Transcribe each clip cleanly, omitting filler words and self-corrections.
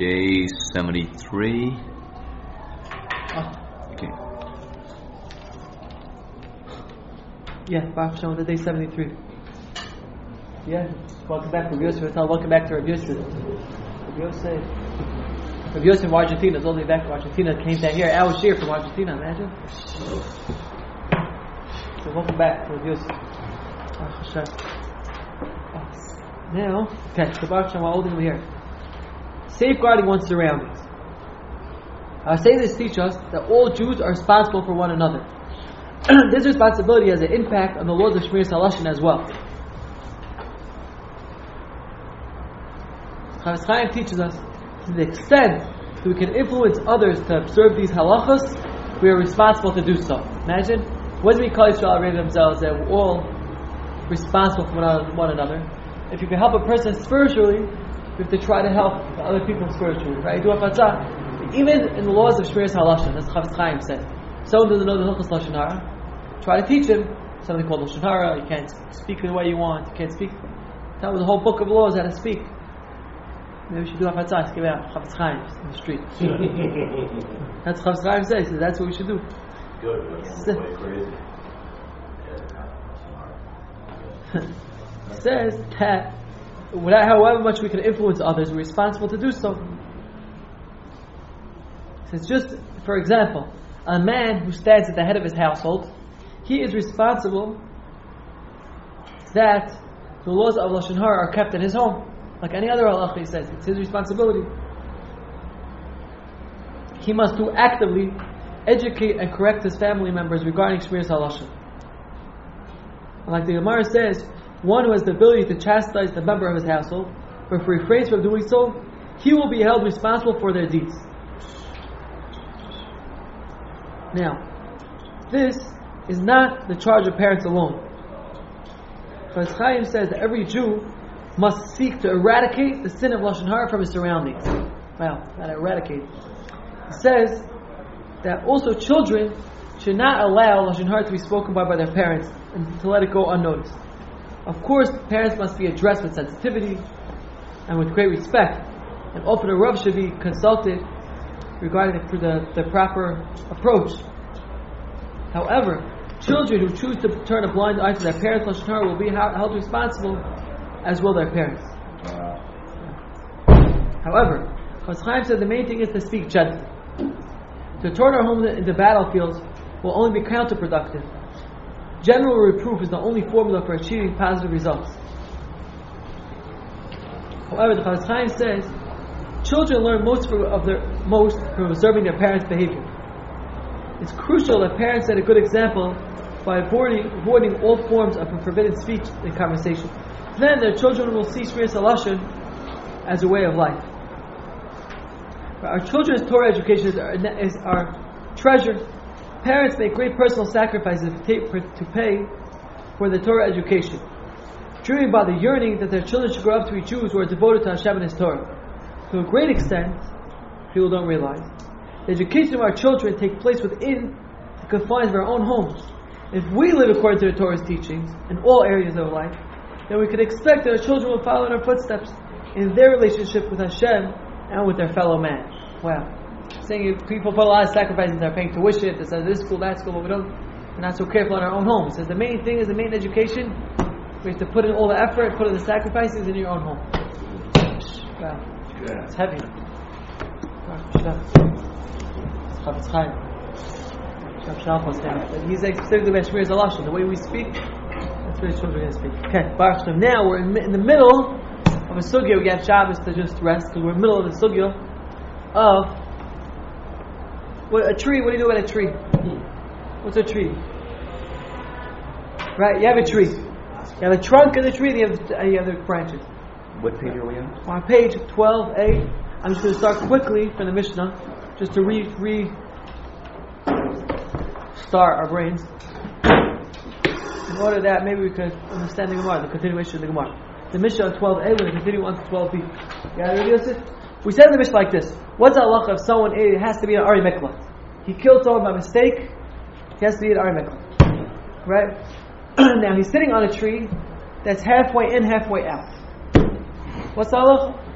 day 73. Okay. Yeah, Baruch Hashem, the day 73. Yeah, welcome back to Rabbi Yosef. Welcome back to Rabbi Yosef. Rabbi Yosef from Argentina is all the way back to Argentina. Came down here, Al Shir from Argentina, imagine. So welcome back to Rabbi Yosef. Baruch Hashem. Now, okay, so Baruch Hashem, how old are we here? Safeguarding one's surroundings. Our sages teach us that all Jews are responsible for one another. This responsibility has an impact on the laws of Shmiras Halashon as well. Chafetz Chaim teaches us to the extent that we can influence others to observe these halachos, we are responsible to do so. Imagine, what do we call Yisrael array themselves that we're all responsible for one another? If you can help a person spiritually, you have to try to help other people spiritually, right? Even in the laws of Shmiras Halashon, as Chafetz Chaim said, someone doesn't know the Hilchos Lashon Hara, try to teach him something called Lashon Hara. You can't speak the way you want. You can't speak. That was the whole book of laws how to speak. Maybe we should do Hafatzah, give out Chafetz Chaim in the street. That's what Chafetz Chaim says. So that's what we should do. Good. That's way crazy. It says that however much we can influence others, we're responsible to do so. So it's just, for example, a man who stands at the head of his household, he is responsible that the laws of Lashon Hara are kept in his home. Like any other halacha, he says, it's his responsibility. He must do actively educate and correct his family members regarding Shmiras Halashon. Like the Gemara says, one who has the ability to chastise the member of his household, but if he refrains from doing so, he will be held responsible for their deeds. Now, this is not the charge of parents alone. Chafetz Chaim says that every Jew must seek to eradicate the sin of Lashon Hara from his surroundings. Wow, not eradicate. He says that also children should not allow Lashon Hara to be spoken by their parents and to let it go unnoticed. Of course, parents must be addressed with sensitivity and with great respect, and often a Rav should be consulted regarding the proper approach. However, children who choose to turn a blind eye to their parents' Lashon Hara will be held responsible, as will their parents. However, Chafetz Chaim said the main thing is to speak gently. To turn our home into battlefields will only be counterproductive. General reproof is the only formula for achieving positive results. However, the Chafetz Chaim says children learn most from observing their parents' behavior. It's crucial that parents set a good example by avoiding all forms of forbidden speech in conversation. Then their children will see Shmiras Halashon as a way of life. Our children's Torah education is our treasure. Parents make great personal sacrifices to pay for the Torah education, driven by the yearning that their children should grow up to be Jews who are devoted to Hashem and His Torah. To a great extent, people don't realize, the education of our children takes place within the confines of our own homes. If we live according to the Torah's teachings in all areas of life, then we can expect that our children will follow in our footsteps in their relationship with Hashem and with their fellow man. Wow. Saying people put a lot of sacrifices, they're paying tuition, they say this school, that school, but we're not so careful in our own homes. So the main thing is the main education. We have to put in all the effort, put in the sacrifices in your own home. Wow. It's heavy. Chafetz Chaim. He's specifically about Shmiras Halashon. The way we speak, that's the way children are going to speak. Okay, Baruch Hashem. Now we're in the middle of a sugya. We have Shabbos to just rest because we're in the middle of the sugya of a tree. What do you do about a tree? What's a tree? Right, you have a tree. You have a trunk of the tree, and you have the branches. What page are we on? We're on page 12a. I'm just going to start quickly from the Mishnah, just to start our brains. In order that maybe we could understand the Gemara, the continuation of the Gemara. The Mishnah on 12a, we're going to continue on to 12b. You got it, Yosef? We said in the Mishnah like this: what's the halacha of someone? It has to be an Ari Mikla. He killed someone by mistake. He has to be an Ari Mikla, right? Now he's sitting on a tree that's halfway in, halfway out. What's the halacha?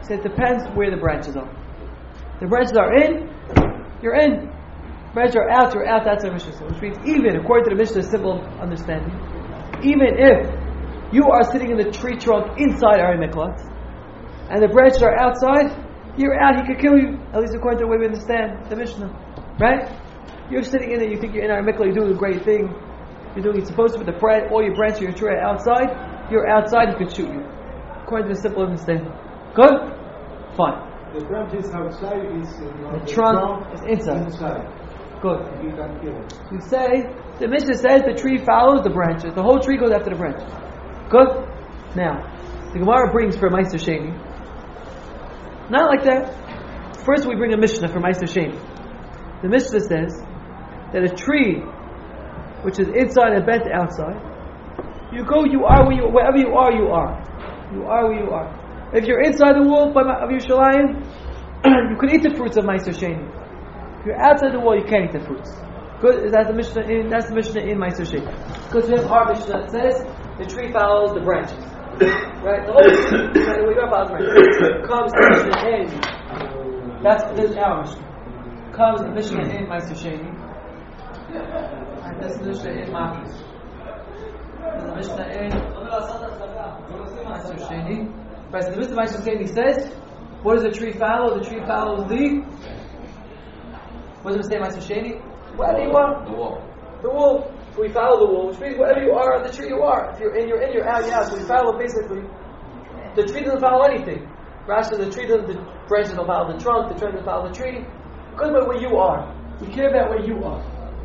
So it depends where the branches are. The branches are in, you're in. Branches are out, you're out. That's our Mishnah. Which means even, according to the Mishnah's simple understanding, even if you are sitting in the tree trunk inside Ari Miklat, and the branches are outside, you're out, he could kill you. At least according to the way we understand the Mishnah. Right? You're sitting in it, you think you're in Ari Miklat, you're doing a great thing. You're doing, you're supposed to with the bread, all your branches, your tree are outside, you're outside, he could shoot you. According to the simple understanding. Good? Fine. The branch is outside, the trunk is inside. Good. You can kill it. We say, the Mishnah says the tree follows the branches. The whole tree goes after the branches. Good? Now, the Gemara brings for Meister Sheni. Not like that. First we bring a Mishnah for Meister Sheni. The Mishnah says that a tree which is inside and bent outside, you go, you are wherever you are, you are. You are where you are. If you're inside the wall of Yerushalayim, you can eat the fruits of Meister Sheni. If you're outside the wall, you can't eat the fruits. Good? That's the Mishnah in Meister Sheni. Because we have our Mishnah that says the tree follows the branches. Right? The whole tree, right, we go follow the branches. Comes the Mishnah in. This is our Mishnah. Comes the Mishnah in Meister Sheni. And this is the Mishnah in Machis. There's a Mishnah in Meister Sheni. Right, so the Mishnah Meister Sheni says, what does the tree follow? The tree follows the... What does it say, Meister Sheni? Wherever you are. The wall. The wall. So we follow the wall, which means wherever you are on the tree you are. If you're in, you're in, you're out, you're out. So we follow basically. The tree doesn't follow anything. Rashi, the branches don't follow the trunk, the trunk doesn't follow the tree. Because about where you are. We care about where you are.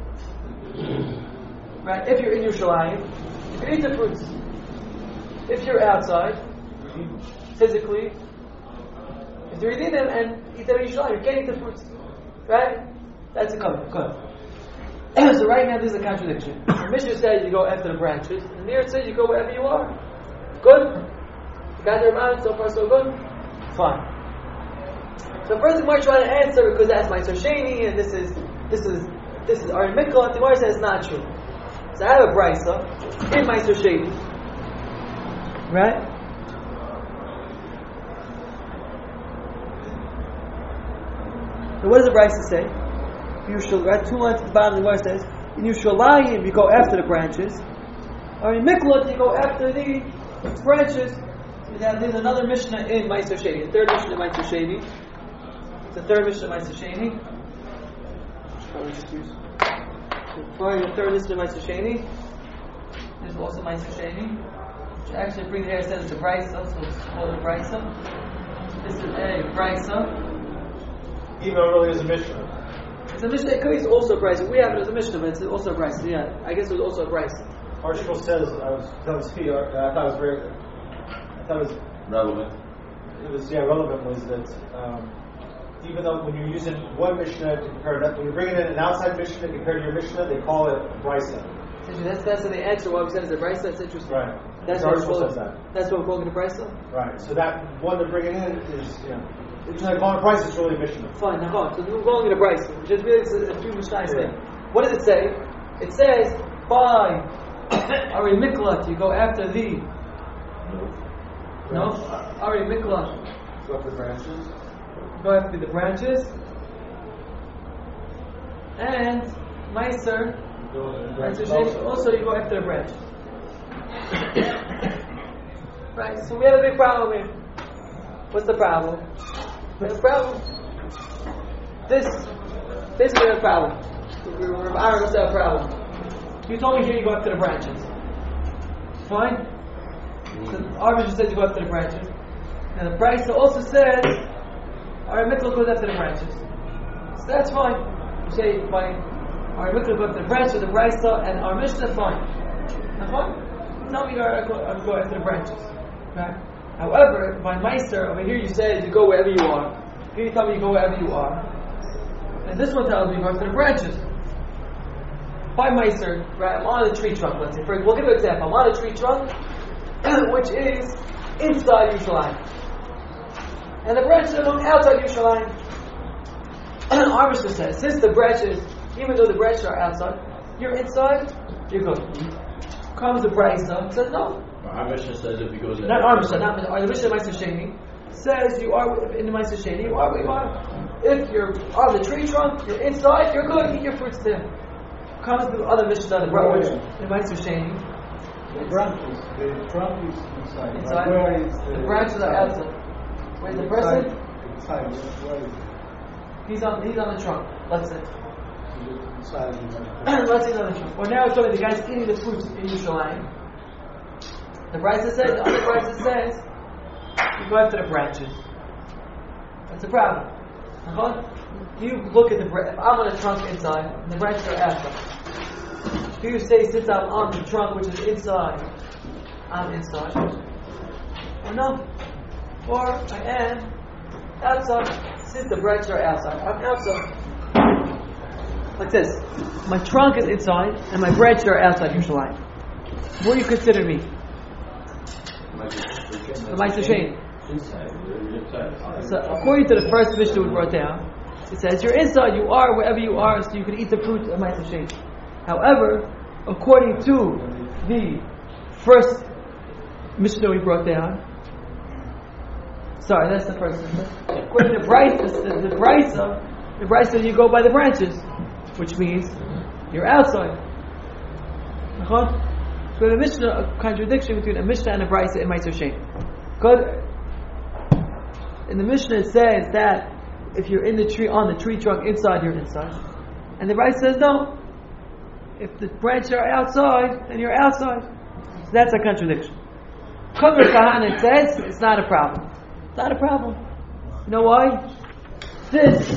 Right? If you're in Yerushalayim, you can eat the fruits. If you're outside, physically, if you're eating them and eat them in Yerushalayim, you can't eat the fruits. Right? That's a covenant. Good. So right now there's a contradiction. The Mishnah says you go after the branches, and here it says you go wherever you are. Good? You got your mind? So far so good? Fine. So first we might try to answer because that's Meister Sheni and this is our Mikla. The Gemara says it's not true. So I have a brisa in Meister Sheni. Right? So what does the brisa say? Right, 2 lines at the bottom of the verse says, in Yerushalayim you go after the branches, or in Miklat you go after the branches. So there's another Mishnah in Meister Sheni, the third Mishnah in Meister Sheni. The third Mishnah in Meister Sheni. The third Mishnah in Meister Sheni. There's also Meister Sheni. Which actually bring here says it's a brisa, so it's called a brisa. This is a brisa. Even though it really is a Mishnah. It's a Mishnah. It could be also a price. We have it as a Mishnah, but it's also a price. Yeah, I guess it was also a price. Archibald says, I thought it was Relevant. It was relevant was that even though when you're using one Mishnah to compare that, when you're bringing in an outside Mishnah compared to your Mishnah, they call it brisa. That's the answer. Why we said it's a brisa. That's interesting. Right. That's what says that. That's what we're calling it a brisa. Right. So that one they're bringing in is it's like calling a price. It's really a Mishnah. Fine. Now, so we're calling it a brisa, which is really a few Mishnahs thing. What does it say? It says by Ari Miklat you go after the. No, Ari Miklat. Go after the branches. Go after the branches. And Meiser. Also, you go after the branches. Right. So we have a big problem here. What's the problem? We have a problem. This we have a problem. We're Aaron, what's our problem? You told me here you go after the branches. Fine. So our Mishnah says you go after the branches. And the Brisa also says our Mikla goes after the branches. So that's fine. You say by our Mikla goes after the branches, the Brisa and our Mishnah, fine. Now fine. Tell me I go after the branches. Right? However, by Meister, over here you say you go wherever you are. Here you tell me you go wherever you are. And this one tells me you go after the branches. By Meister, right, I'm on a tree trunk, let's say. We'll give you an example. I'm on a tree trunk, which is inside Yerushalayim. And the branches are going outside Yerushalayim. Our Mishnah says, since the branches, even though the branches are outside, you're inside, you're good. Comes the Brisa, says no. Our Mishnah says if he goes in. Not our Mishnah, not the Mishnah Meister Sheni. says you are in the Ma'aser Sheni, you are where you are. If you're on the tree trunk, you're inside, you're good, eat your fruits there. Comes to the other Mishnah, the Ma'aser Sheni. The branches, the trunk is inside. Inside. Where is The branches are outside. Where's the person? Inside. Where is He's on the trunk. Let's say. inside? Let's say he's on the trunk. Well, now it's showing the guy's eating the fruits in Yerushalayim. The other Brisa says, you go after the branches. That's a problem. You look at the branch. If I'm on the trunk inside, and the branches are outside. Do you say, since I'm on the trunk, which is inside, I'm inside? Or no? Or I am outside, since the branches are outside, I'm outside. Like this. My trunk is inside, and my branches are outside Yerushalayim. What do you consider me? The Ma'aser Sheni. So according to the first Mishnah we brought down, it says you're inside, you are wherever you are, so you can eat the fruit of Ma'aser Sheni. However, according to the first Mishnah we brought down, sorry, that's the first Mishnah. According to the Brisa, you go by the branches, which means you're outside. So the Mishnah, a contradiction between a Mishnah and a Brisa in Ma'aser Sheni. Good. In the Mishnah it says that if you're in the tree, on the tree trunk inside, you're inside. And the Brisa says no. If the branches are outside, then you're outside. So that's a contradiction. Cover Kahana says it's not a problem. It's not a problem. You know why? This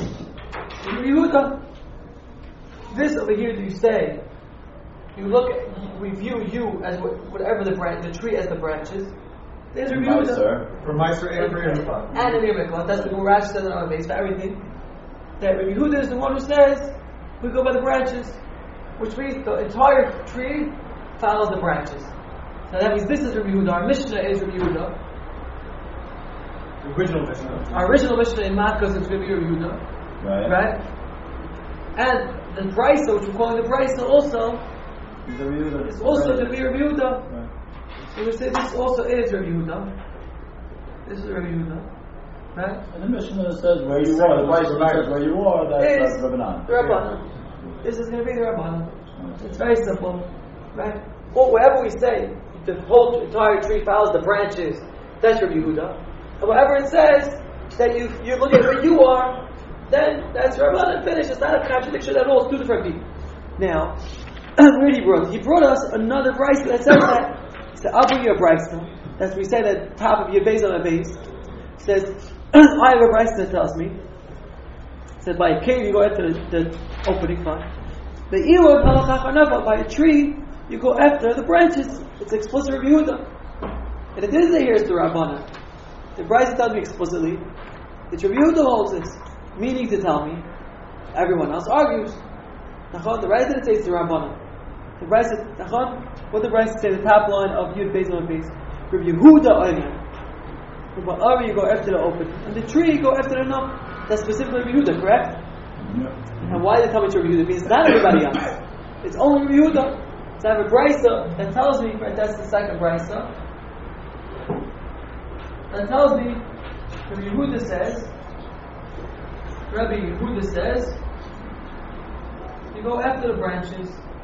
over here that you say, you look at, we view you as whatever the tree as the branches. There's Rabbi Yehuda. For Meiser and for Yehuda. And in Yermiklah. That's the Rashi says on our base for everything. That Rabbi Yehuda is the one who says we go by the branches, which means the entire tree follows the branches. So that means this is Rabbi Yehuda. Our Mishnah is Rabbi Yehuda. The original Mishnah. Our original Mishnah in Makkos is Rabbi Yehuda. Right? And the Brisa, which we're calling the Brisa also, is also Rabbi Yehuda. So we say this also is Rabbi Yehuda. This is Rabbi Yehuda. Right? And the Mishnah says where you are, the Bible says where you are, that's Rabbanan. The Rabbanan. This is going to be the Rabbanan. It's very simple. Right? Or whatever we say, the whole entire tree follows the branches, that's Rabbi Yehuda. And whatever it says, that you look at where you are, then that's Rabbanan, finished. It's not a contradiction at all. It's two different people. Now, where did he brought? He brought us another Brisa that says that. He said, I'll bring you a Brisa. That's we say that top of your base on a base. He says, I have a Brisa that tells me. He said, by a cave you go after the opening fine. By a tree you go after the branches. It's explicit Rabbi Yehuda. And it didn't say here it's the Rabbanan. The Brisa tells me explicitly that Rabbi Yehuda holds this. Meaning to tell me, everyone else argues. The Brisa didn't say it's the Rabbanan. The Brisa, what the Brisa say? The top line of Yud Beis on base. Rabbi Yehuda Oimer. Whatever you go after the open, and the tree you go after the no. That's specifically Rabbi Yehuda, correct? Yeah. And why did it come to Rabbi Yehuda? It means not everybody else. It's only Rabbi Yehuda. So I have a Brisa that tells me, right? That's the second Brisa. That tells me, Rabbi Yehuda says, you go after the branches.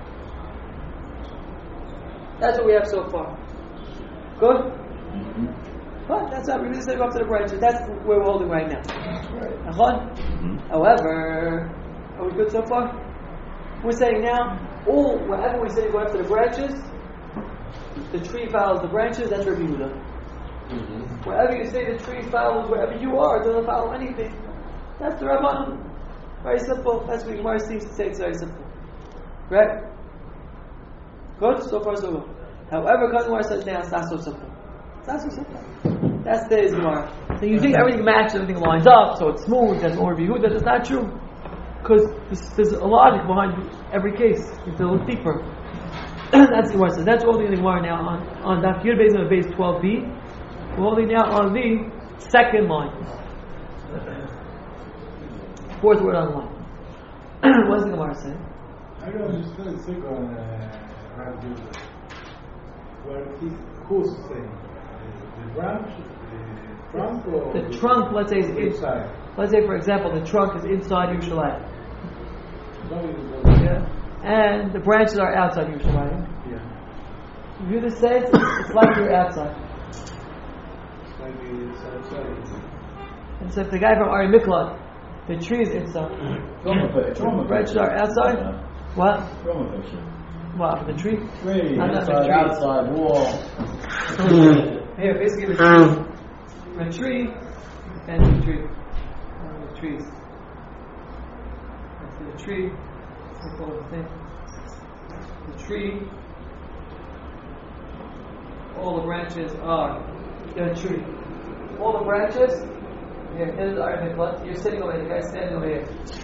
That's what we have so far. Good? Mm-hmm. But that's not really saying go after the branches. That's where we're holding right now. Mm-hmm. However, are we good so far? We're saying now, wherever we say go after the branches, the tree follows the branches, that's Rabbi Yehuda. Mm-hmm. Wherever you say the tree follows wherever you are, it doesn't follow anything. That's the Rabbanan. Very simple. That's what Gemara seems to say. It's very simple. Right? Good? So far so good. However, Gemara says now it's not so simple. It's not so simple. That's the Gemara. So you think everything matches, everything lines up, so it's smooth, that's more Rabbi Yehuda. That's not true. Because there's a logic behind every case. You have to look deeper. That's the Gemara says. That's all the Gemara now on Daf Yud Beis on base 12b. We're holding now on the second line. Fourth word on the line. What does the Gemara say? I don't understand the second Rabbi Yehuda. Where who's saying the branch, Trunk or The trunk, let's say, is inside? let's say, for example, the trunk is inside Yerushalayim. No, Yeah? And the branches are outside Yerushalayim. yeah. Yehuda says it's like you're outside. Maybe it's outside. And so if the guy from Ari Miklat, the tree is inside, the branches are outside. What? From a picture. What? The tree? Tree, Not the inside, tree. outside, wall. Here, basically the tree and the tree. The trees. That's the tree. We call it the thing. The tree. All the branches are the tree. All the branches. Here, here's our Miklat. You're sitting over here. The guy's standing over here.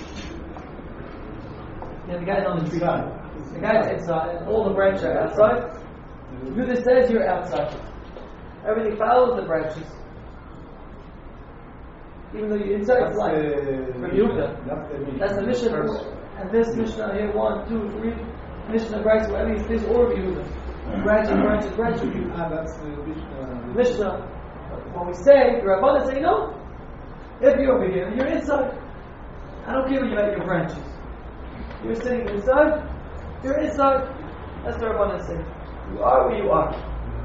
Yeah, the guy's on the tree. The guy's inside. And all the branches are outside. Yehuda says you're outside. Everything follows the branches. Even though you're inside, it's like from Yehuda. That's the Mishnah. And this Mishnah here, 1, 2, 3. Mishnah writes, well, at least this order Yehuda. Branches. That's the Mishnah. Mishnah. When we say, the Rabbanan say, no. If you're over here, you're inside. I don't care where you have your branches. You're sitting inside, you're inside. That's what Rabbanan say. You are where you are.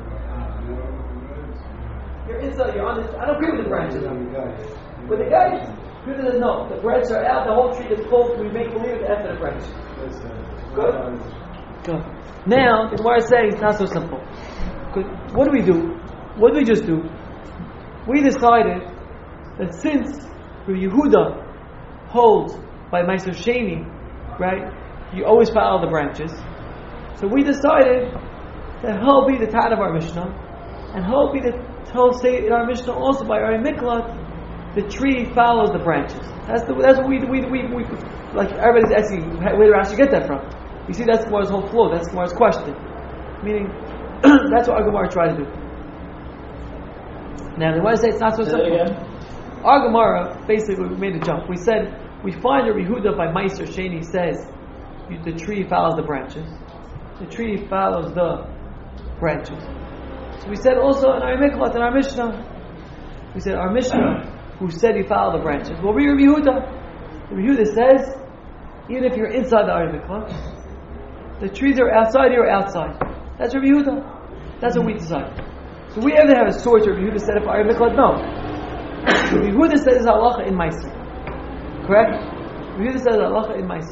You're inside, you're on this. I don't care where the branches are. But the guy, Yehuda says, no, the branches are out, the whole tree is closed, we make believe it's after the branches. Good? Good. Now, the Gemara is saying it's not so simple. What do we do? What did we just do? We decided that since Yehuda holds by Meiser Sheni, right, you always follow the branches. So we decided that he'll be the Tan of our Mishnah, and he'll say in our Mishnah also by our Miklat, the tree follows the branches. That's what we like. Everybody's asking, where did Rashi get that from? You see, that's Gemara's whole flow. That's Gemara's question. Meaning, that's what our Gemara tried to do. Now, they want to say it's not so simple. Our Gemara, basically, we made a jump. We said, we find a Yehuda by Meiser Sheni says, the tree follows the branches. The tree follows the branches. So we said also in our Miklat, in our Mishnah, we said our Mishnah, who said you follow the branches. Well, we Rabbi Yehuda. Rabbi Yehuda says, even if you're inside the Ari Miklat, the trees are outside, you're outside. That's Rabbi Yehuda. That's what we decide. So we ever have a source where Rabbi Yehuda said if Ari Miklat? No. Rabbi Yehuda says halacha in Meiser. Correct? Rabbi Yehuda says halacha in Meiser.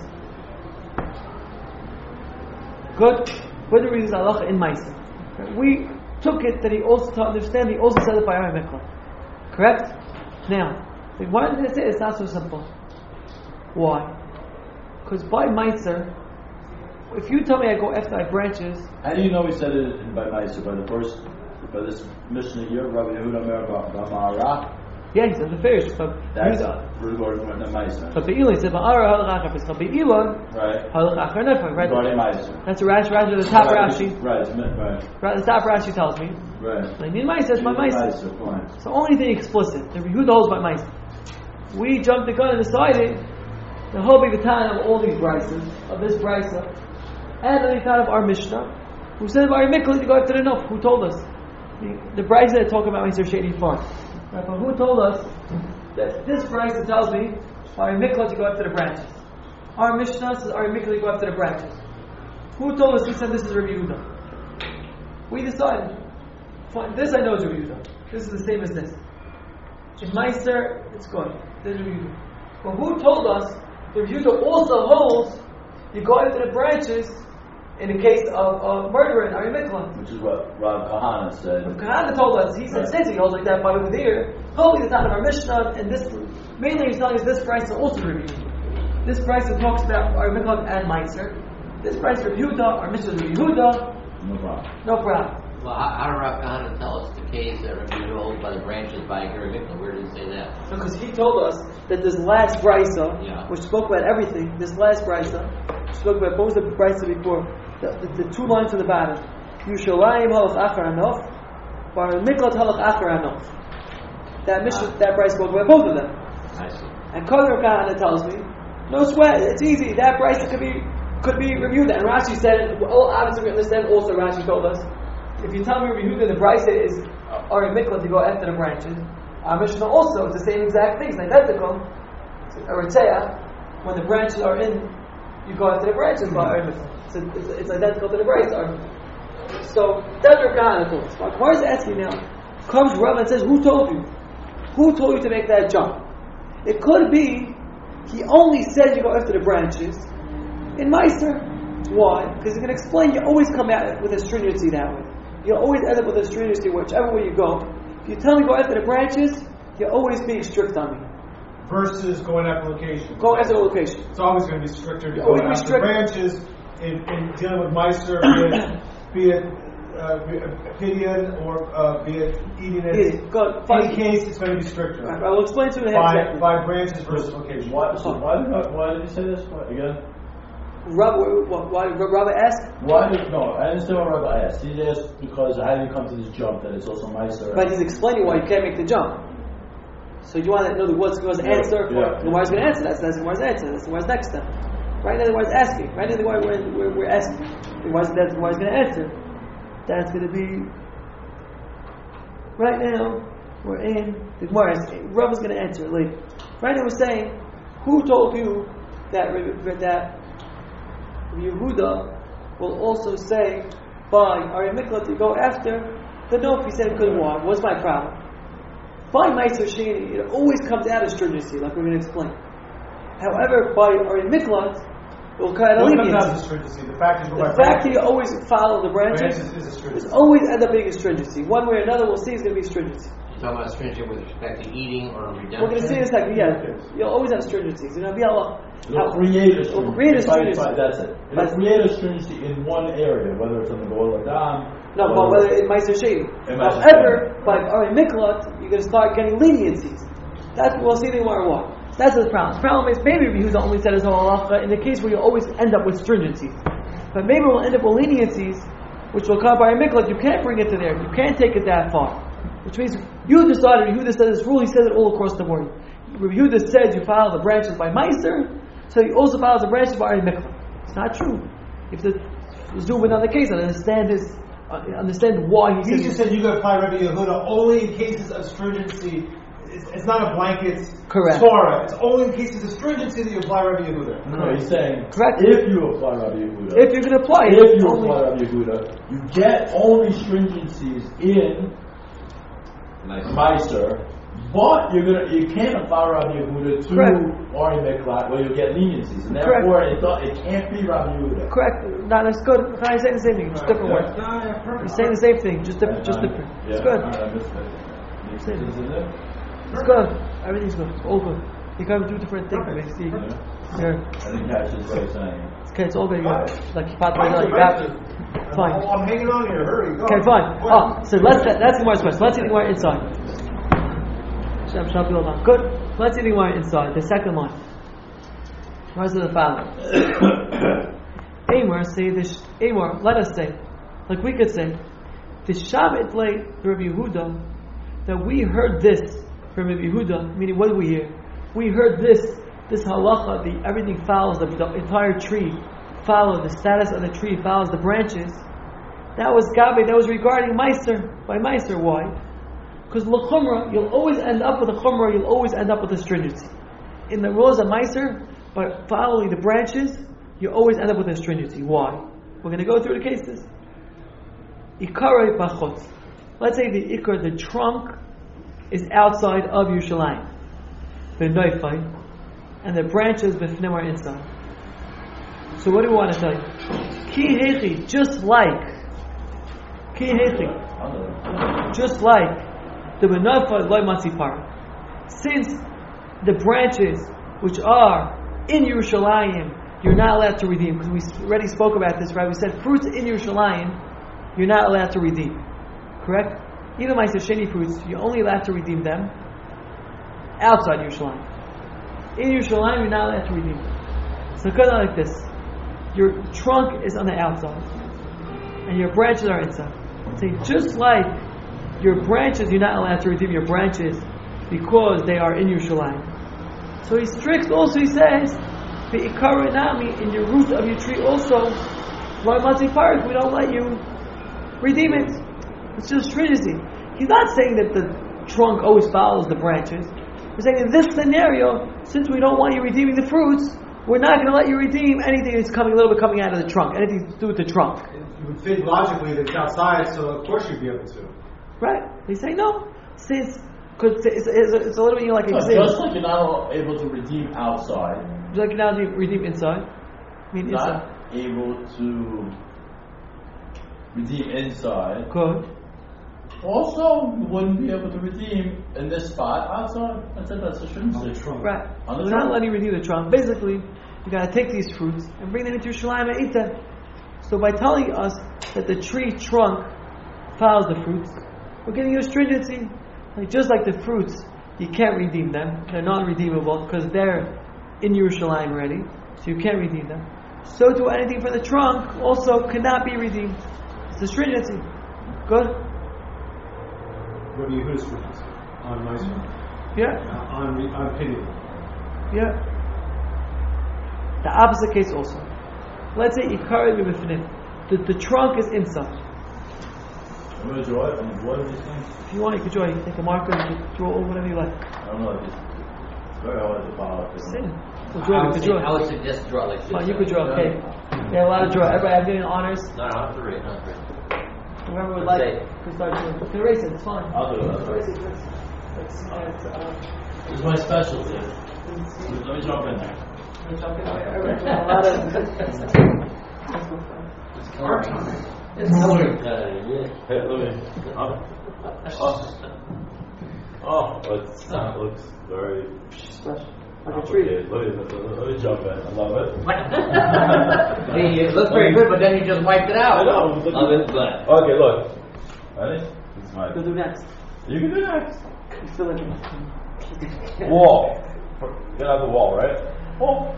Good? What the reason is halacha in Meiser? We took it that he also, to understand, he also said it by Ari Miklat. Correct? Now, why did they say it's not so simple? Why? Because by Meiser, if you tell me I go after my branches, How do you know he said it by Meiser? By this Mishnah here, Rabbi Yehuda Mer B'Ma'ara? yeah, he said the fish, but That's regarding the Meiser. but the Elon he said Ba'ara halach achar pesach. But Elon Right. halach achar nefer. Right? Regarding Meiser. That's a Rashi. The top Rashi. Right. The top Rashi tells me. Right. I mean Meiser, it's by Meiser. Fine. It's the only thing explicit. The Yehuda holds by Meiser. We jumped the gun and decided the whole big time of all these brises, of this brisa, and the time of our Mishnah, who said by our Miklat to go after the Nuf. Who told us? The brisa that talk about Meiser Sheni Far. Right, but who told us that this brisa tells me by our Miklat to go after the branches? Our Mishnah says our Miklat to go after the branches. Who told us? He said this is Rabbi Yehuda. We decided. Fine, this I know is Rabbi Yehuda. This is the same as this. In Meiser, it's good. There's Rabbi Yehuda. But who told us that Rabbi Yehuda also holds you go after the branches in the case of murder in Ari Miklat? Which is what Rav Kahana said. Kahana told us, he said, since he holds like that by over there, holy the time of our Mishnah, and this, mainly he's telling us this price is also Rabbi Yehuda. This price talks about Ari Miklat and Meiser. This price for Yehuda, our Mishnah is Rabbi Yehuda. No problem. No problem. Well, how did Rav Kahana tell us the case that Rabbi Yehuda holds by the branches by Ari Miklat? Where did he say that? Because he told us that this last brisa, Yeah. which spoke about everything, this last brisa, spoke about both the brisa before, the 2 lines to the bottom. Yushalayim halach achar hanof, bar miklat halach achar hanof. That brisa spoke about both of them. I see. And Rav Kahana tells me, no sweat, it's easy. That brisa could be reviewed. And Rashi said, well, obviously we understand. Also, Rashi told us, if you tell me Yehuda the brisa is Ari Miklat to go after the branches, Our Mishnah also, it's the same exact thing, it's identical. Eritrea, when the branches are in, you go after the branches, so it's identical to the branches. So that's what Kahana told us. Gemara is asking now, comes Rav and says, who told you? Who told you to make that jump? It could be, he only said you go after the branches. In Meiser, why? Because he's going to explain, you always come at it with a stringency that way. You always end up with a stringency whichever way you go. If you tell me go after the branches, you're always being strict on me. Versus going after location. Go after the location. It's always going to be stricter. You're always Going after strict. branches in dealing with Meiser, be it Pidyon or be it eating it. In any case, it's going to be stricter. I will explain to you in a second. By branches versus location. Why did you say this again? Rabbi asked? I understand what Rabbi asked. He asked because how did you come to this jump that it's also Meiser? But he's explaining why you can't make the jump. So you want to know what's the answer? The Gemara's going to answer. That's the Gemara's answer. That's the Gemara's next step. Right now the Gemara's asking. Right now the Gemara we're asking. That's the Gemara's going to answer. That's going to be. Right now we're in the Gemara. Rav is going to answer it later. Right now we're saying, who told you that Yehuda will also say by Ari Mikla to go after the note? He said couldn't walk. What's my problem? By Meiser Sheni, it always comes out of stringency, like we're going to explain. However, by Ari Mikla, it will come out of leniency. The fact that you always follow the branches is always end up being a stringency. One way or another, we'll see is going to be stringency. You're talking about stringent with respect to eating or redemption? We're going to see in a second. You'll always have stringencies. It'll create a stringency. That's it. It'll create a stringency in one area, whether it's on the Goel Adam. No, but whether it Meiser Sheni. However, by Ari Miklat, you're going to start getting leniencies. That's we'll see the Gemara why. That's the problem. The problem is maybe Yehuda only said his whole halacha in the case where you always end up with stringencies. But maybe we'll end up with leniencies, which will come by Ari Miklat. You can't bring it to there. You can't take it that far. Which means you decided, Yehuda said this rule, he says it all across the board. Yehuda said you follow the branches by Meiser, so he also follows the branches by Ari Miklat. It's not true. If the zoom in on the case and understand why he just said you got to apply Rabbi Yehuda only in cases of stringency. It's not a blanket Torah. It's only in cases of stringency that you apply Rabbi Yehuda. No, he's saying correct. If you apply Rabbi Yehuda, if you're going to apply Rabbi Yehuda, you get only stringencies in Meiser, but you can't apply Rabbi Yehuda to Ari Miklat where you get leniencies, and therefore it can't be Rabbi Yehuda. Correct. No, that's good. He's saying the same thing, just different words. He's saying the same thing, just different. It's good. It's good. Everything's good. It's all good. You gotta do different things. I think that's just what he's saying. Okay, it's all good. Like you got to. Fine. I'm hanging on here. Hurry, go. Okay, fine. So that's the Gemara's question. Let's see the Gemara inside. Good. Let's see the Gemara inside. The second line. Where's the following? Amor, let us say, like we could say, the Shabbat lay Rabbi Yehuda, that we heard this from Rabbi Yehuda, meaning what did we hear? We heard this halacha, everything follows, the entire tree follows, the status of the tree follows the branches. That was Gabe, that was regarding Meiser, by Meiser. Why? Because l'chumra, you'll always end up with a chumra, you'll always end up with a stringency. In the rules of Meiser, by following the branches, you always end up with a stringency. Why? We're going to go through the cases. Ikarei bachot. Let's say the trunk is outside of Yerushalayim. The noifai, and the branches b'fnim are inside. So what do we want to tell you? Ki hechi, just like the benafai loy matzipar. Since the branches which are in Yerushalayim, you're not allowed to redeem, because we already spoke about this, right? We said fruits in Yerushalayim, you're not allowed to redeem. Correct? Even my Sheni fruits, you're only allowed to redeem them outside Yerushalayim. In Yerushalayim, you're not allowed to redeem them. So kind of like this. Your trunk is on the outside, and your branches are inside. So just like your branches, you're not allowed to redeem your branches because they are in Yerushalayim. So he strict also, he says, the Ikara Nami, in your root of your tree also, why Matziparik, we don't let you redeem it. It's just stringency. He's not saying that trunk always follows the branches. We're saying in this scenario, since we don't want you redeeming the fruits, we're not going to let you redeem anything that's coming a little bit coming out of the trunk, anything to do with the trunk. You would think logically that it's outside, so of course you'd be able to. Right? They say no, since because it's a little bit like just like you're not able to redeem outside. Just like you're not able to redeem inside. I mean inside. Not able to redeem inside. Good. Also, you wouldn't be able to redeem in this spot outside. I said that's a shouldn't say. Right. On the We're trunk. not letting you redeem the trunk. Basically, you got to take these fruits and bring them into Yerushalayim and eat them. So by telling us that the tree trunk follows the fruits, we're giving you a stringency. Like just like the fruits, you can't redeem them. They're non-redeemable because they're in Yerushalayim already, so you can't redeem them. So do anything from the trunk also cannot be redeemed. It's a stringency. Good? Rabbi Yehuda's fruits on Meiser. Yeah. On Pinion. Yeah. The opposite case also. Let's say Ikari B'Mifnim. The trunk is inside. I'm going to draw it on one of these things. If you want, you could draw. You can take a marker, you could draw whatever you like. I don't know. It's very hard to follow. Sin. We'll draw. You could draw. I would suggest draw like this. Fine, you could draw. Okay. Yeah, allowed to draw. Everybody have getting honors. No, not three. Whoever would like, can start doing. You can erase it. It's fine. I'll do it. Erase it. This is my specialty. Let me jump in there. A lot of. It's colored. Hey, let me. That looks very Special. Like a tree. complicated. Let me jump in. I love it. Hey, it looks very good, but then you just wiped it out. I know. Love it, but Okay, look. Ready? This is my. We'll do next. You can do next. You still like it. Wall. Get out the wall, right? Wall.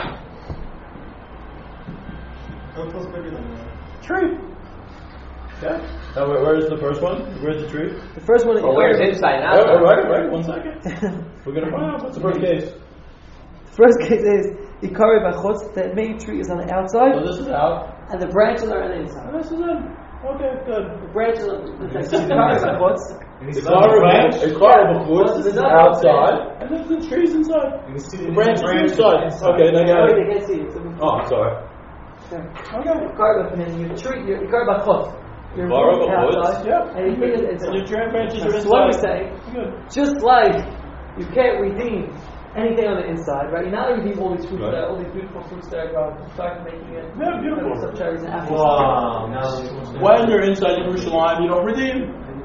How close maybe then? Tree. Okay. Now, where's the first one? Where's the tree? The first one. well, where's inside and Oh, outside? right. 1 second. We're gonna find out. What's the first case? The first case is Ikari B'Chutz. The main tree is on the outside, So this is out. and the branches are on the inside. And this is in. Okay, good. The branches are Ikari B'Chutz. The carnival foods is outside, and then the trees inside. The branch is inside. Okay, now Oh, got they it. can't see it. Oh, I'm sorry. Okay. Ikari B'Chutz. Your tree. Your Ikari B'Chutz. Your Ikari roots B'Chutz, outside, yeah. and your tree is And inside. your tree branches are So what we're inside. saying, Good. just like you can't redeem anything on the inside, right? You're not going to redeem all these fruits, Right. all these beautiful fruits that are grown. Start making it. Yeah, beautiful. Some cherries and apples. Wow. When you're inside Yerushalayim, you don't redeem.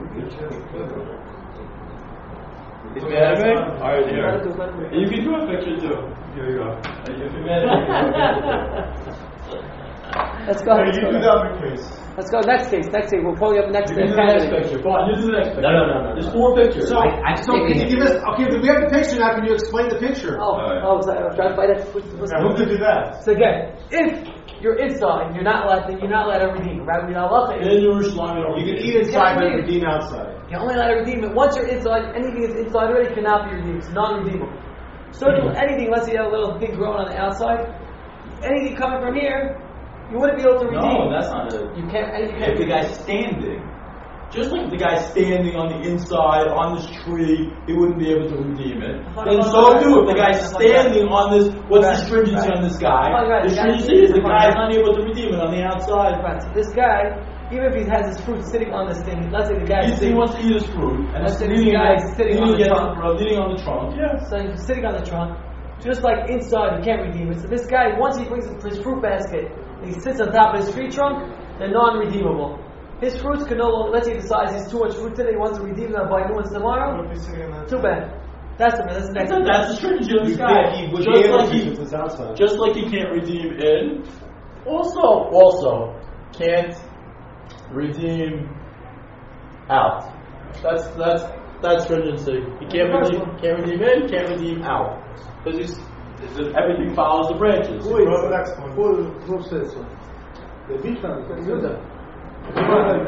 If you have it, alright, here. You can do a picture too. Here you go. If you had it, Let's go. Hey, you do that one case. Let's go. Next case. We'll pull you up next you can do the next picture. Go on, you do the next picture. No. There's 4 pictures. So, so can you give us? Okay, we have the picture now. Can you explain the picture? Alright. Sorry. I was trying to find it. Now, who could do that? So again, if you're inside, you're not allowed to redeem. Right? We're not allowed to. In Yerushalayim, You can eat inside, but redeem outside. You can only allowed to redeem it once you're inside. Anything that's inside already cannot be redeemed. It's non-redeemable. So do anything. Let's say you have a little thing growing on the outside. Anything coming from here, you wouldn't be able to redeem. No, that's not it. You can't. If the guy's standing, just like the guy's standing on the inside on this tree, he wouldn't be able to redeem it. Then so too, if the guy's standing on this, what's the stringency on this guy? The stringency is the guy's unable to redeem it on the outside. Right. So this guy, even if he has his fruit sitting on this thing, let's say the guy's He wants to eat his fruit, and Let's it's say this guy's sitting on the trunk. leaning on the trunk. Yeah. So he's sitting on the trunk, just like inside, you can't redeem it. So this guy, once he brings his fruit basket, and he sits on top of his tree trunk, they're non-redeemable. His fruits can no longer, let's say he decides he's too much fruit today, he wants to redeem them by new ones tomorrow, What if he's sitting in that? too bad. That's the next one. That's the stringency of this guy. He would be able to if it's outside. Just like he can't redeem in, also can't redeem out. That's stringency. He can't redeem in, can't redeem out. Because everything follows the branches. Who is the next one? Who says so? The Mishnah. The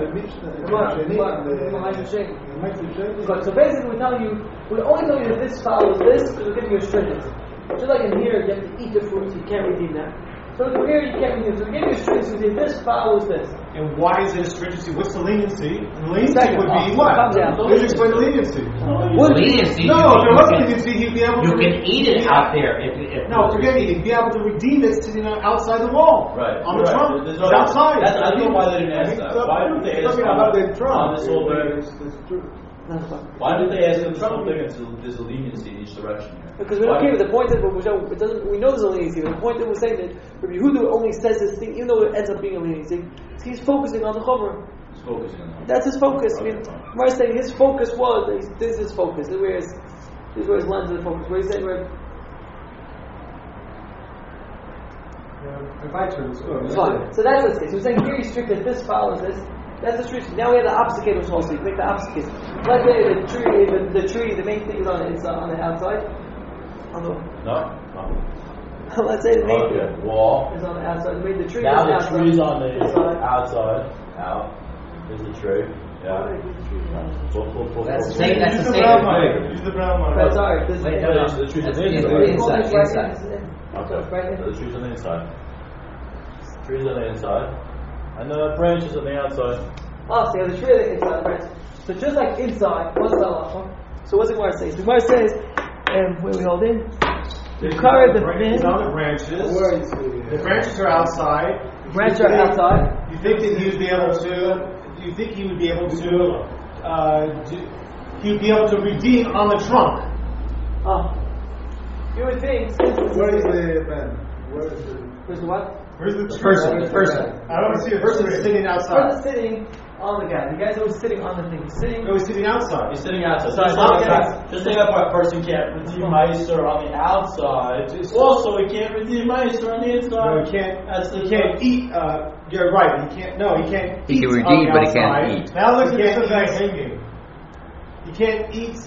Mishnah. So basically, we only tell you that this follows this because we're giving you a stringency. Just like in here, you have to eat the fruits, you can't redeem that. So here you can't read it. So we give you a stringency. This follows this. And why is it a stringency? What's the leniency? The leniency Second. would be Oh, what? calm down. Please explain the leniency. Leniency. No, if there wasn't leniency, he'd be able to. You can eat it out there if No, forget it. He'd be able to redeem it sitting outside the wall. Right. On the trunk. There's It's no- outside. That's, I don't know why they didn't ask that. Why didn't they ask about the on trunk. this whole thing? Why didn't they ask them The trunk. something until there's a leniency in each direction here? Because we don't care. The point is, but it doesn't. We know there's a leniency. The point that we're saying that Rabbi Yehuda only says this thing, even though it ends up being a leniency. He's focusing on the chomer. He's focusing on that. That's his focus. I mean, Okay, fine. Mar's saying his focus was this is his focus. This is where his lens of the focus. Where he's saying, where If I turn this over. fine. So that's this case. We're saying here he's strict that this follows this. That's the strict. Now we have the opposite case which also. You make the opposite case. Let's say the tree, the main thing is on the outside. On the No? let's say the main Okay. thing Wall. is on the outside. The tree Now is the outside. tree's on the Outside. outside. Out. There's the tree. Yeah. That's the same. That's Use the the brown same. line. Use the brown line. Right, sorry. This is Wait, No, no, the tree's on That's the the inside. inside. Okay. Right So the tree's on the inside. Tree's on the inside. And the branch is on the outside. Oh, so the tree on the inside, right? So just like inside, what's the halacha? So what's the Gemara say? The Gemara says, where we hold in? You cover the It's fin. on the branches. Where is the The branches are outside. Branches are outside. You think that he would be able to? You think he would be able to? He would be able to redeem on the trunk. Oh. You would think. Where is the pen? Where is the Where's the what? Where's the Person. I don't see a person sitting Person outside. sitting on the guy. The guy's always sitting on the thing. He's sitting. No, he's sitting outside. He's sitting outside. So Just think of a person can't redeem Meister on the outside. Also, he can't redeem Meister on the inside. No, he can't. That's the He can't eat. You're right. He can't. No, he can't. He eat can on redeem, the but he can't outside. eat. Now look at this hanging. He can't eat.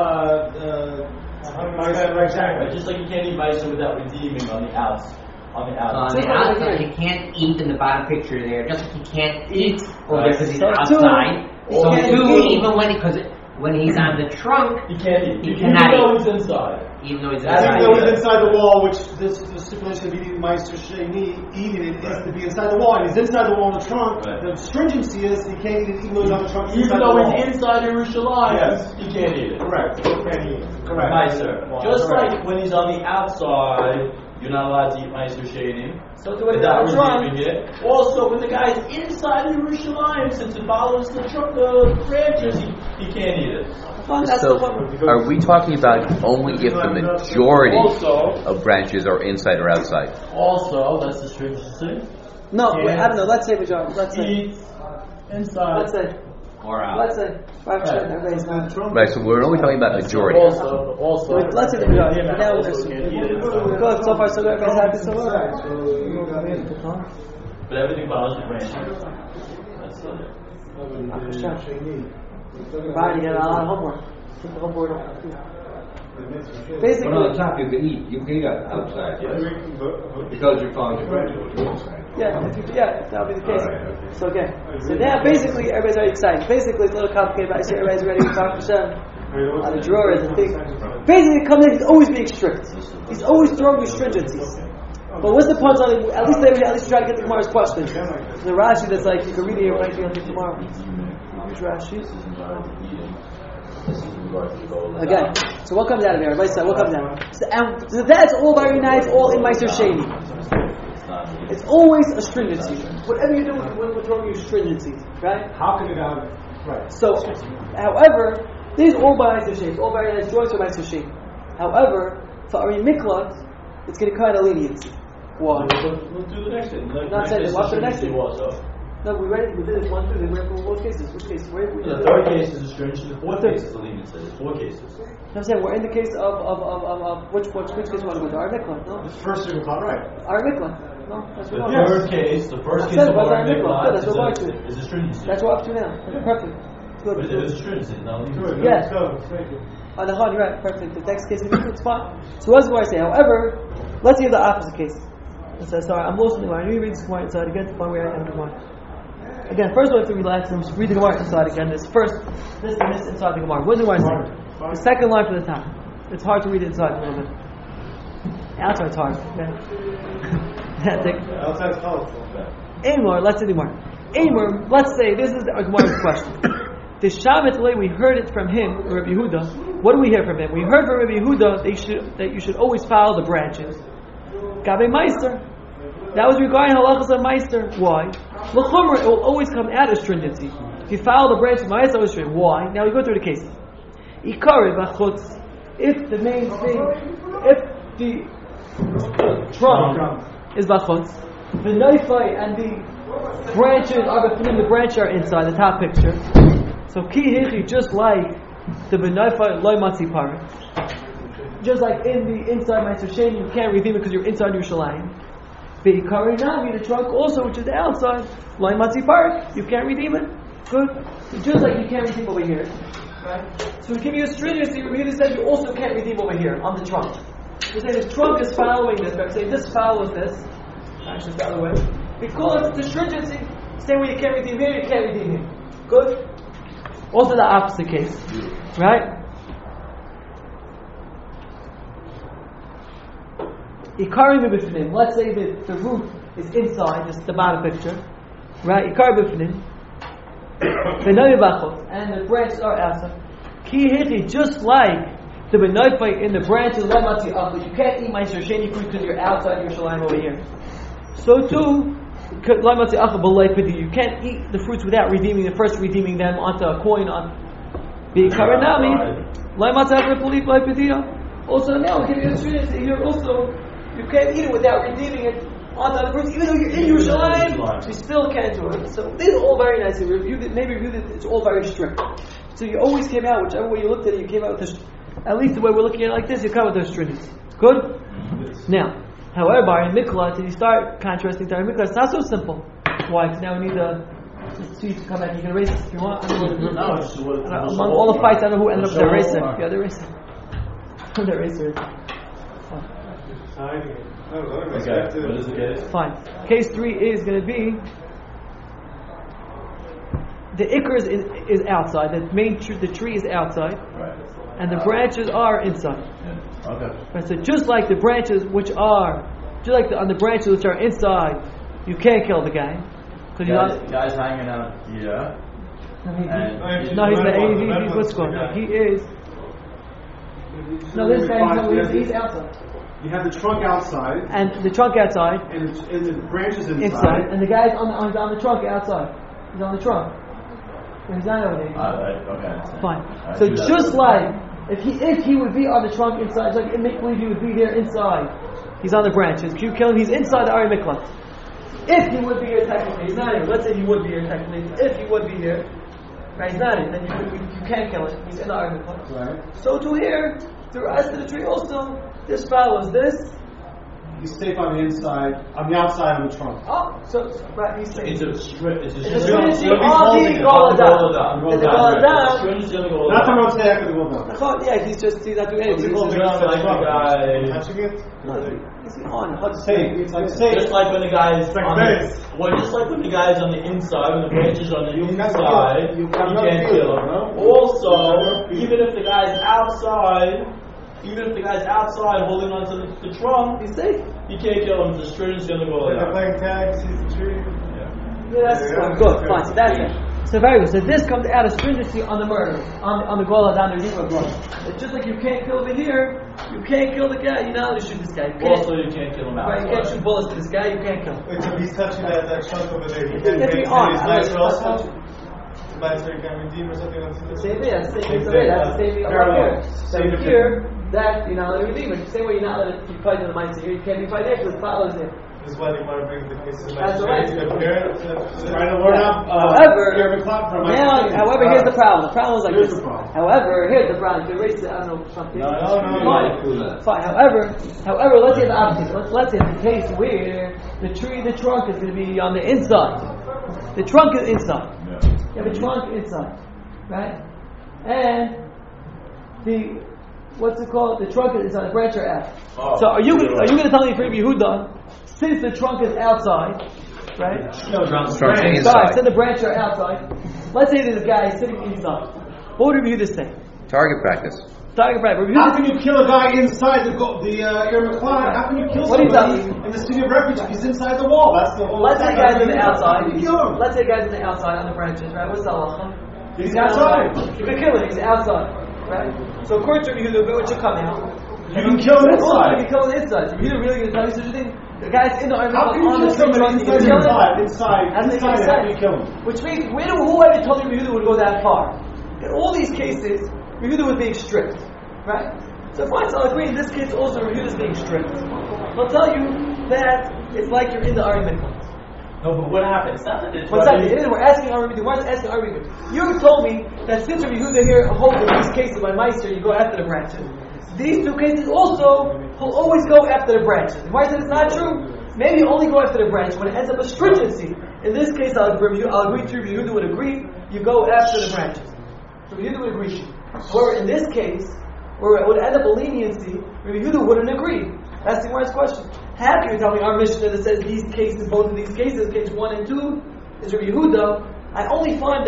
Right, just like you can't eat Meister without redeeming on the outs. On the On outside. the outside, you can't eat in the bottom picture there. Just like you can't eat over there because he's So two, outside. he So can't two, eat. even when he's on the trunk, He can't eat. He Even cannot though eat. he's inside. even though he's That's Even outside. though he's inside the wall, which the stipulation of eating Meister Sheni, eating it is to be inside the wall, and he's inside the wall in the trunk. Right. The stringency is he can't eat it even though he's on the trunk. He's Even inside though the wall. he's inside Yerushalayim, Yes. he can't eat it. Correct. Can't eat it. Correct. Meister. Wow. Just Correct. like when he's on the outside, you're not allowed to eat Meister Sheni. So to what he's Without on the trunk. redeeming it. Also, when the guy's inside Yerushalayim, since it follows the branches, he can't eat it. Fine, that's So, the one. are we talking about only if the majority Also, of branches are inside or outside? that's the stringency. No, wait, Yeah. I don't know. Let's say majority. Let's say. Eat inside. Let's say. Or out. Let's say. 5%. Everybody's not. Right, so we're only talking about majority. Also, Let's say the majority. him Now also we're can't eat it inside. Good. So far, so good. Everybody's happy. So good. So you come in. But everything follows the branches. That's it. Right, you got a lot of homework. Take the homework off. Basically, But on top you can eat. You can eat outside. Because you're following the branch. that'll be the case. Alright, okay. So again, so now basically everybody's very excited. Basically, it's a little complicated, but I see everybody's ready to talk to Hashem. On the drawers and things. Basically, it comes in, he's always being strict. He's always throwing you stringencies. But what's the punchline? At least try to get the Gemara's question. The Rashi that's like, you can read it here when I can until tomorrow. Which Rashi? Again, so what comes out of here? Everybody said, what comes out? So that's all very nice, all in Meister Sheni. It's always a stringency. Whatever you do, we're throwing you stringencies, right? How can it have it? Right. So, however, these all by Meister Sheni. All very nice drawings for Meister Sheni. However, for Ari Miklat, it's going to kind of leniency. Why? We'll do the next thing. Not saying that. What's the next thing? Also. No, we did it 1, 2, 3. We're for both cases. Which case? Where we The third case is a stringency. The fourth case is a leniency. There's 4 cases. I'm saying we're in the case of which case we want to go to? Ari Miklat, no? First you thought right. Ari Miklat. No, that's The what we're third case, the first case said of it was our on Miklat. Good, that's what we're is going to. a stringency. That's what we're up to now. Perfect. Good. But it is a stringency, not a leniency. Yeah. Thank you. On the you're right, perfect. The next case is it's fine. So what's what I say? However, let's hear the opposite case. I said, sorry, I'm losing the Gemara. I knew you read this Gemara inside again to the point where I am the Gemara. Again, first we have to relax and just read the Gemara inside again. This first, this and this inside the Gemara. What does the Gemara say? The second line from the top. It's hard to read it inside a little bit. Outside it's hard. Okay? Outside's colorful. Amor, let's say the Gemara. Amor, let's say this is a Gemara's question. The Shabbat Lay, we heard it from him, Rabbi Yehuda. What do we hear from him? We heard from Rabbi Yehuda that you should always follow the branches. Gabe Meister. That was regarding halachas of Meister. Why? L'chumra, it will always come out of stringency. If you follow the branches of Meister, always stringent. Why? Now we go through the cases. Ikari b'chutz. If the main thing, if the trunk is b'chutz, the naifai and the branches are the branches are inside the top picture. So ki hichi, just like the b'naifai loy matzi parah, just like in the inside Meister Sheni, you can't redeem it because you're inside Yerushalayim. The ikari navi, the trunk also, which is the outside, loy matzi parah, you can't redeem it. Good. Just like you can't redeem over here. Right? So we give you a stringency. Rabbi said you also can't redeem over here on the trunk. We say the trunk is following this. We say this follows this. Actually, the other way. Because the stringency, same way you can't redeem here, you can't redeem here. Good. Also the opposite case, right? Ikari b'bifnim. Let's say that the roof is inside, just the bottom picture, right? Ikari b'bifnim. And the branches are outside. Ki hichi, just like the benoifai in the branches, you can't eat Meister Sheni fruit because you're outside Yerushalayim over here. So too, you can't eat the fruits without redeeming them onto a coin on the karanami. Also now we'll give you a stringency here also. You can't eat it without redeeming it onto the fruits, even though you're in Yerushalayim, you still can't do it. So these are all very nice. We reviewed it, it's all very strict. So you always came out, whichever way you looked at it, you came out with this, at least the way we're looking at it like this, you come with those stringency. Good? Now, however, in Mikla, till you start contrasting to our Mikla, it's not so simple. Why? Because now we need the seat to come back. You can erase this if you want. Among all the fights, I don't know who ended up with the eraser. Yeah, the eraser. The eraser. Okay, what is the case? Fine. Case 3 is going to be the ikr is outside. The tree is outside, Right. and the branches are inside. Okay. Right, so just like the branches on the branches which are inside, you can't kill the guy because Guys hanging out here. he's the what's going on? He is. No, this guy he's outside. You have the trunk outside, and the trunk outside, and the branches inside, and the guy's on the trunk outside. He's on the trunk. So he's not over there. Okay. Fine. So just like if he would be on the trunk inside, like it make believe he would be there inside. He's on the branches. If you kill him, he's inside the Ari Miklat. If he would be here technically, he's not here. Let's say he would be here technically. If he would be here, right, he's not here. Then you can't kill him. He's in the Ari Miklat. Right. So to here, the rest of the tree also. This follows this. He's safe on the inside, on the outside of the trunk. Oh, so right, he's safe. It's a strip. It's It's a stringency on the Goladam. Not to rotate after the Goladam. Yeah, he's not doing anything. Touching it? Is he on? Safe. It's like safe. Just like when the guy is just like when the guy is on the inside, when the branch is on the inside, you can't kill him. Also, even if the guy is outside holding onto the trunk, He's safe. you can't kill him. The string is going to go They're down. playing tag, sees the tree. Yeah, that's good. Fine. So that's it. So very good. So this comes out of stringency on the murder, on the gola down the river blood. It's just like you can't kill over here, you can't kill the guy. You're not allowed to shoot this guy. Also, you can't kill him Right, you can't outside. shoot bullets to this guy. You can't kill him. Wait, so he's touching that chunk over there. He He can't be on. Master can redeem or something on the Same thing. That's the same thing. That's the same thing over here. So here, that you're not allowed to redeem it. Same way you're not allowed to be fighting the mindset here. You can't be fighting there because it follows him. This is why they want to bring the cases of That's right. However, here's the problem. The problem is like this. However, here's the problem. You erase it. I don't know something. Fine. However, let's say the opposite. Let's say the case where the trunk is going to be on the inside. The trunk is inside. You have a trunk inside, right? And the trunk is on the branch are out. So are you going to tell me for Yehuda? Since the trunk is outside, right? No, trunk's inside. Since the branches are outside, let's say there's a guy sitting inside. What would you this say? Target practice. How can you kill a guy inside the Ir Miklat? How can you kill somebody in the city of refuge if he's inside the wall? That's the whole. Let's say guys in the outside. You kill him. Let's say guys in the outside on the branches, right? What's the halacha? He's outside. You can kill him. He's outside, right? So according to Yehuda, what should come out? You can kill him inside. You can kill him inside. So Yehuda really going to tell you such a thing? The guy's in the army. How can you kill somebody inside? How do you kill him? Which means, whoever told you Yehuda would go that far? In all these cases, Yehuda was being strict, right? So fine, so I'll agree in this case also Yehuda is being strict. I'll tell you that it's like you're in the Ari Miklat. No, but what happens? We're asking Ari Miklat. Why is asking Ari Miklat? You told me that since Yehuda here holds in these cases by Meister, you go after the branches. These two cases also will always go after the branches. Why said it's not true? Maybe you only go after the branch when it ends up a stringency. In this case, I'll agree to Yehuda would agree. You go after the branches. So Yehuda would agree. However, in this case, where it would end up a leniency, Yehuda wouldn't agree. That's the Gemara's question. How can you tell me our Mishnah that says these cases, both of these cases, case 1 and 2, is Yehuda? I can only find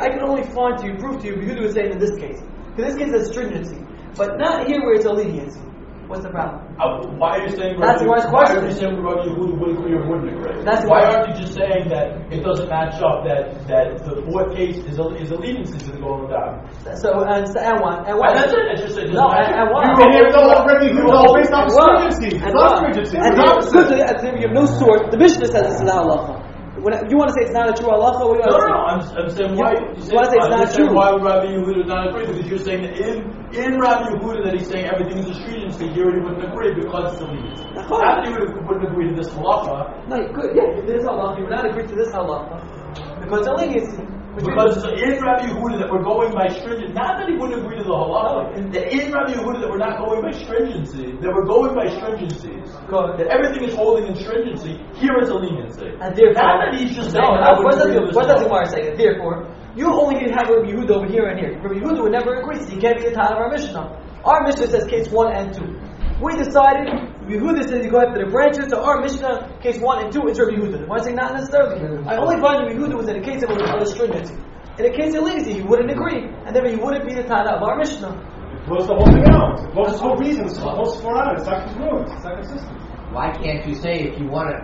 to you, proof to you, Yehuda was saying in this case. Because this case is stringency. But not here where it's a leniency. What's the problem? Why are you saying that's the question. Why are you saying Rabbi Yehuda would agree or wouldn't agree? Why aren't you just saying that it doesn't match up, that the fourth case is a leniency to the Golden Dam? So, and what? That's it. It's just it no, and what? You can't know Rabbi Yehuda based on stringency. It's not stringency. And you have no source. The Mishnah says this is not halacha. You want to say it's not a true halacha? What do you want to say? No, I'm saying why. You want to say it's not true? Why would Rabbi Yehuda not agree? Because you're saying that in Rabbi Yehuda that he's saying everything is a stringency, he already wouldn't agree because it's a leniency. After you wouldn't agree to this halacha. No, you could. Yeah, this halacha, you would not agree to this halacha because it's a leniency. Because in Rabbi Yehuda that we're going by stringency, not that he wouldn't agree to the halacha, that in Rabbi Yehuda that we're not going by stringency, that we're going by stringencies, that everything is holding in stringency, here is a leniency. And therefore, not that he's just saying, what does the Gemara say? Therefore, you only can have Rabbi Yehuda over here and here. Rabbi Yehuda would never agree, so he can't be the time of our Mishnah. Our Mishnah says case 1 and 2. We decided, Yehuda says you go after the branches, so our Mishnah, case 1 and 2, it's Rabbi Yehuda. Why say not necessarily? I only find Rabbi Yehuda was in a case of a stringency. In a case of leniency, he wouldn't agree, and then he wouldn't be the Tana of our Mishnah. It blows the whole thing out. It blows the whole reason. It blows the whole out. It's not ruined. It's not consistent. Why can't you say if you want to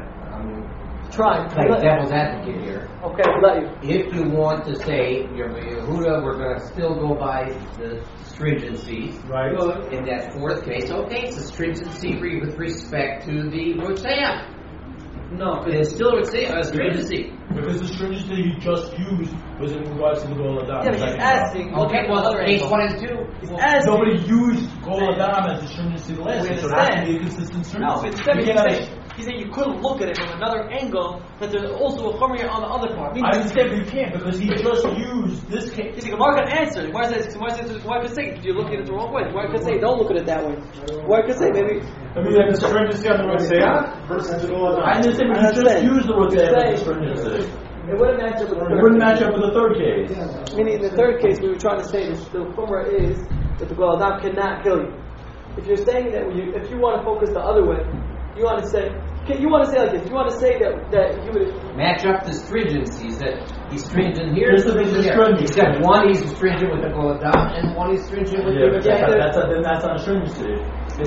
play devil's advocate here? Okay, I'll let you. If you want to say Yehuda, we're going to still go by the stringency. Right. In that fourth case, okay, it's a stringency with respect to the Rotzayah. No, but it's still a stringency. Because the stringency you just used was in regards to the Gol Adam. Yeah, but he's asking. Okay, well, case 1 and 2. Nobody used Gol Adam as the stringency last. So it has to be a consistent stringency. He's saying you couldn't look at it from another angle, that there's also a chomer on the other part. I understand, but you can't, because he just used this case. He's like, Gemara can answer. Gemara could say, did you look at it the wrong way? Gemara could say, don't look at it that way. Gemara could say, maybe. I mean, like the stringency on the Rotzayah versus the Gol Adam. I understand, but you just used the Rotzayah as the stringency. It wouldn't match up with the third case. It wouldn't match up with the third case. Meaning, in the third case, we were trying to say that the chomer is that the Gol Adam cannot kill you. If you're saying that, if you want to focus the other way, you want to say like this. You want to say that he would match up the stringencies, that he's stringent here. He's got one he's stringent with the Gol Adam, and one he's stringent with the then that's not a stringency.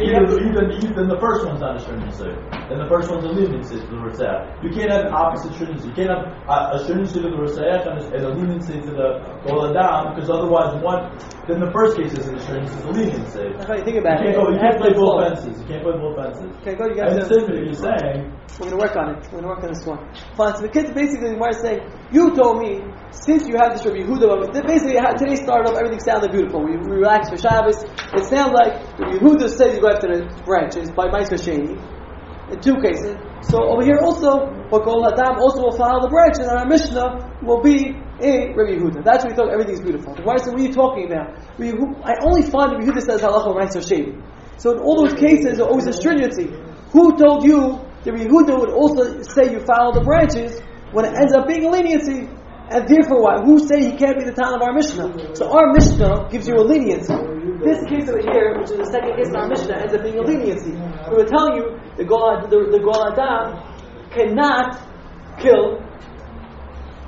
Then the first one's not a stringency. Then the first one's a leniency to the Rotzayah. You can't have opposite stringency. You can't have a stringency to the Rotzayah and a leniency to the Gol Adam, because otherwise then the first case isn't a stringency, it's a leniency. That's how you think about it. You can't play both fences. You can't play both fences. Okay, go. You I guys. understand what you're saying. We're going to work on it. We're going to work on this one. Fine. So the kids basically, the Gemara is saying, you told me, since you have this Rabbi Yehuda, basically today started off, everything sounded beautiful. We relaxed for Shabbos. It sounds like Rabbi Yehuda says you go after the branches by Ma'aser Sheni. In 2 cases. So over here also, but Gol Adam also will follow the branches, and our Mishnah will be a Rabbi Yehuda. That's what we thought everything's beautiful. The Gemara said, what are you talking about? I only find Rabbi Yehuda says halacha Ma'aser Sheni. So in all those cases, there always a stringency. Who told you that Yehuda would also say you follow the branches when it ends up being a leniency? And therefore what? Who say he can't be the time of our Mishnah? So our Mishnah gives you a leniency. This case over here, which is the second case in our Mishnah, ends up being a leniency. We were telling you the Gol Adam cannot kill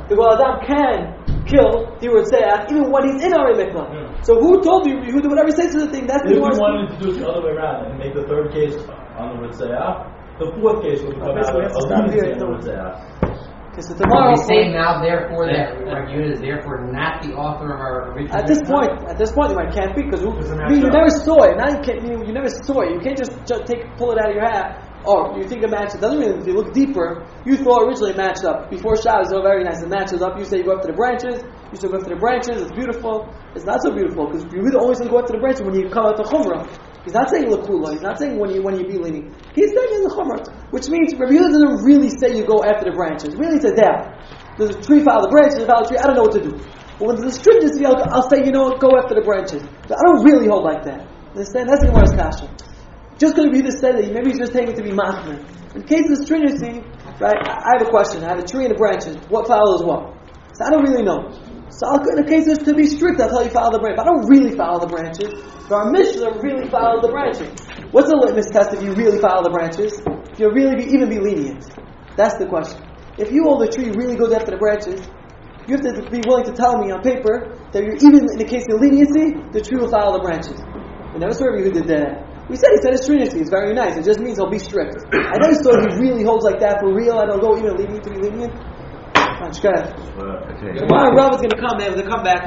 the Adam can kill the Rotzeach even when he's in Ari Mikvah. So who told you, Yehuda, whatever he says to the thing, that's the If we Gemara's wanted to do it the other way around and make the third case on the Rotzeach, the fourth case would come out of leniency on the Rotzeach. So Are tomorrow, we saying now, therefore, that Rabbi Yehuda is therefore not the author of our original? at this point, it can't be because you never saw it. Now you never saw it. You can't just pull it out of your hat. Oh, you think it matches? It doesn't mean if you look deeper, you thought originally it matched up. Before Shabbos, oh, very nice, it matches up. You say you go up to the branches. You say go up to the branches. It's beautiful. It's not so beautiful because you really always go up to the branches when you come out the chumrah. He's not saying lakula. He's not saying when you be leaning. He's saying in the chumrah, which means Rabbi Yehuda doesn't really say you go after the branches. Really, it's a doubt. There's a tree follow the branches, a follow the tree. I don't know what to do. But when there's a stringency, I'll say, go after the branches. But I don't really hold like that. Understand? That's the Gemara's kasha. Just because Rabbi Yehuda said that, maybe he's just taking it to be machmir. In case of the stringency, right? I have a question. I have a tree and the branches. What follows what? So I don't really know. So in the case of to be strict, I'll tell you follow the branch. But I don't really follow the branches. But our Mishnah really follows the branches. What's the litmus test if you really follow the branches? If you'll really even be lenient? That's the question. If you hold the tree really goes after the branches, you have to be willing to tell me on paper that you're even in the case of leniency, the tree will follow the branches. We never saw who did that. He said it's stringency. It's very nice. It just means he'll be strict. I never saw he really holds like that for real. I don't go even lenient to be lenient. Tomorrow Rav is going to come back.